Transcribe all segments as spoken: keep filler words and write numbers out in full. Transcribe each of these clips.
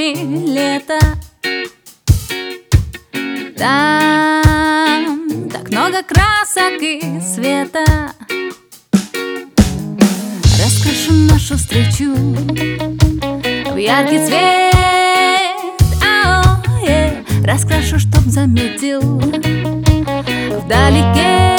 нами лето. Там так много красок и света. Раскрашу нашу встречу в яркий цвет. Ау, е. Раскрашу, чтоб заметил вдалеке.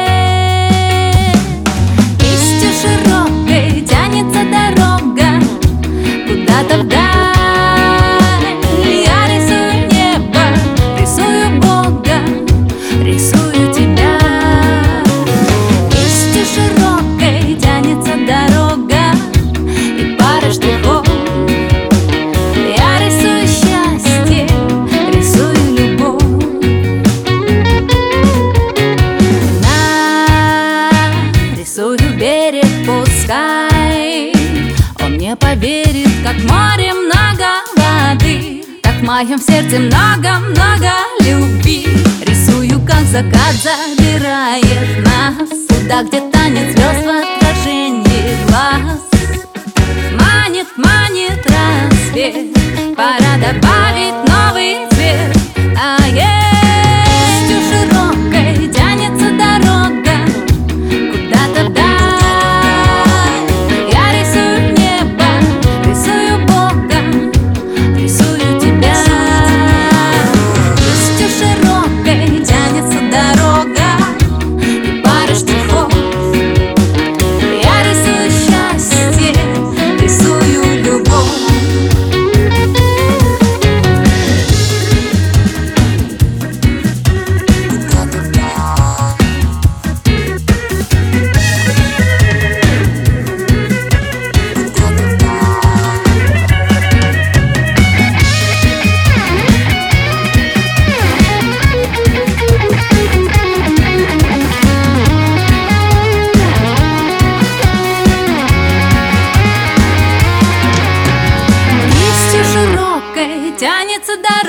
Кистью широкой тянется дорога куда-то вдаль. Я рисую небо, рисую Бога, рисую тебя. Кистью широкой тянется дорога и пара штрихов. Я рисую счастье, рисую любовь. Нарисую берег, пускай он не поверит, как в море много воды, как в моем сердце много-много любви. Рисую, как закат забирает нас туда, где танец звезд в отражении глаз. Манит, манит рассвет, пора добавить новый цвет. А есть у широкой тянется дорога куда-то вдаль. Я рисую небо, рисую Бога, рисую тебя. Есть у широкой тянется дорога и пара штрихов. Я рисую счастье, рисую любовь. Тянется дорога